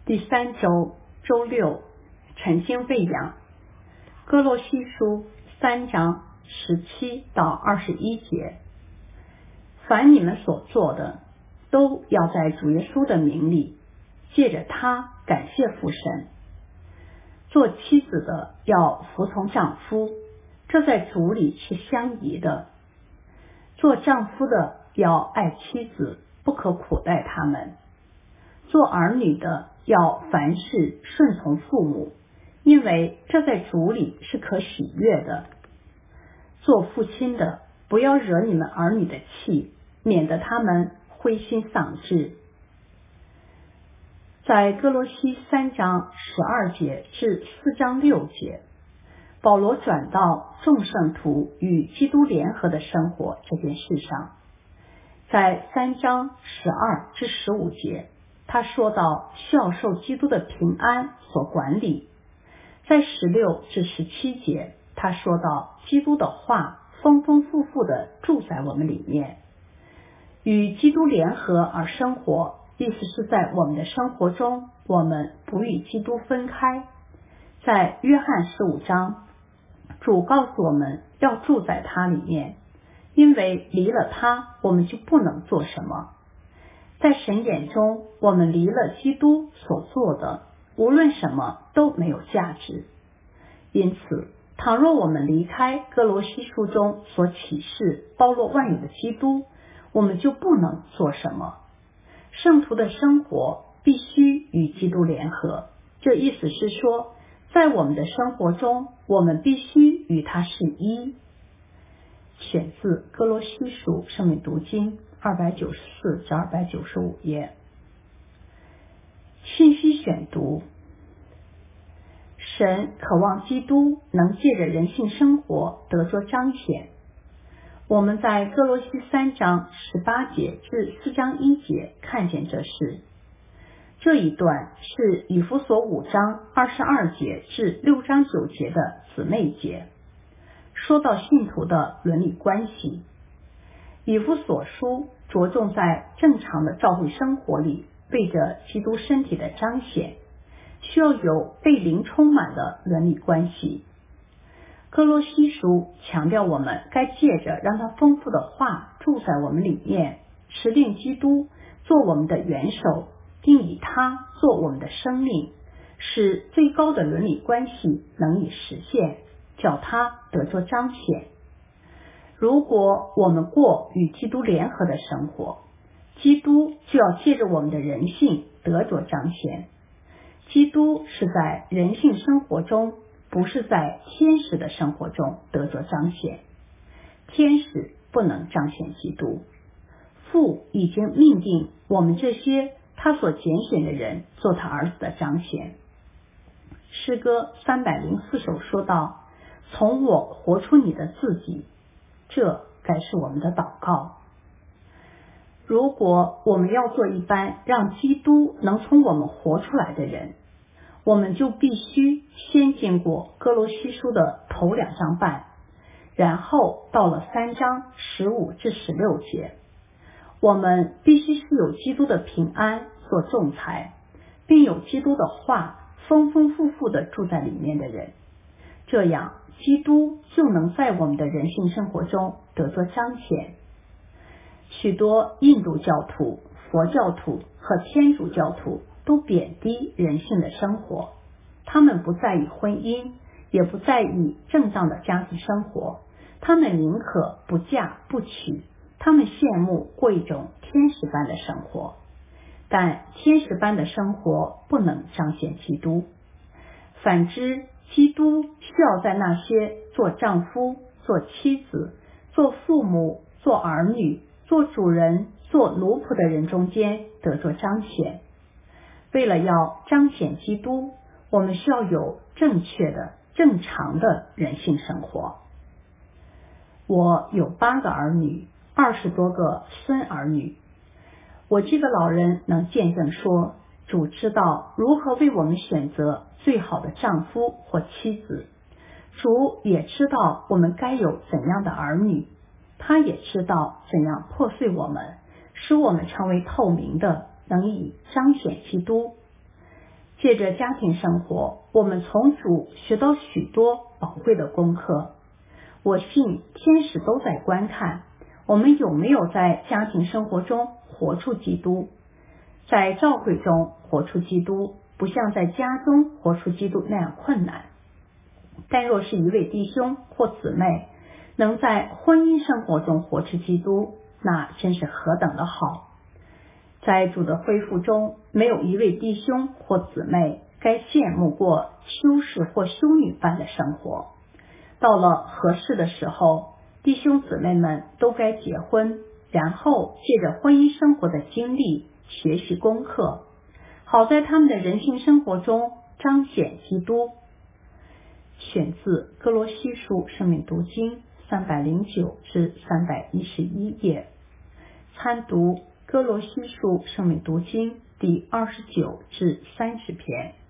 第3周周六晨星喂养，哥罗西书3章17到21节。凡你们所做的，都要在主耶稣的名里，借着他感谢父神。做妻子的要服从丈夫，这在主里是相宜的。做丈夫的要爱妻子，不可苦待他们。做儿女的要凡事顺从父母，因为这在主里是可喜悦的。做父亲的不要惹你们儿女的气，免得他们灰心丧志。在哥罗西3章12节至4章6节，保罗转到众圣徒与基督联合的生活这件事上。在3章12至15节，他说到孝受基督的平安所管理。在16至17节，他说到基督的话丰丰富富地住在我们里面。与基督联合而生活，意思是在我们的生活中，我们不与基督分开。在约翰15章，主告诉我们要住在他里面，因为离了他，我们就不能做什么。在神眼中，我们离了基督所做的，无论什么都没有价值。因此，倘若我们离开哥罗西书中所启示包罗万有的基督，我们就不能做什么。圣徒的生活必须与基督联合，这意思是说，在我们的生活中，我们必须与他是一。选自哥罗西书圣灵读经294至295页。信息选读：神渴望基督能借着人性生活得着彰显。我们在哥罗西3章18节至4章1节看见这事。这一段是以弗所5章22节至6章9节的姊妹节，说到信徒的伦理关系。以弗所书着重在正常的教会生活里为着基督身体的彰显，需要有被灵充满的伦理关系。哥罗西书强调我们该借着让他丰富的话住在我们里面，持定基督做我们的元首，并以他做我们的生命，使最高的伦理关系能以实现，叫他得着彰显。如果我们过与基督联合的生活，基督就要借着我们的人性得着彰显。基督是在人性生活中，不是在天使的生活中得着彰显。天使不能彰显基督。父已经命定我们这些他所拣选的人做他儿子的彰显。诗歌304首说道：从我活出你的自己，这该是我们的祷告。如果我们要做一般让基督能从我们活出来的人，我们就必须先经过哥罗西书的头2章半，然后到了3章15至16节。我们必须是有基督的平安做仲裁，并有基督的话丰丰富富地住在里面的人，这样基督就能在我们的人性生活中得着彰显。许多印度教徒、佛教徒和天主教徒都贬低人性的生活，他们不在意婚姻，也不在意正当的家庭生活，他们宁可不嫁不娶，他们羡慕过一种天使般的生活。但天使般的生活不能彰显基督。反之，基督需要在那些做丈夫、做妻子、做父母、做儿女、做主人、做奴仆的人中间得着彰显。为了要彰显基督，我们需要有正确的、正常的人性生活。我有8个儿女，20多个孙儿女。我这个老人能见证说，主知道如何为我们选择最好的丈夫或妻子，主也知道我们该有怎样的儿女，他也知道怎样破碎我们，使我们成为透明的，能以彰显基督。 借着家庭生活，我们从主学到许多宝贵的功课。我信天使都在观看我们有没有在家庭生活中活出基督。在教会中活出基督，不像在家中活出基督那样困难。但若是一位弟兄或姊妹能在婚姻生活中活出基督，那真是何等的好。在主的恢复中，没有一位弟兄或姊妹该羡慕过修士或修女般的生活。到了合适的时候，弟兄姊妹们都该结婚，然后借着婚姻生活的经历学习功课，好在他们的人性生活中彰显基督。选自哥罗西书生命读经309至311页，参读哥罗西书生命读经第29至30篇。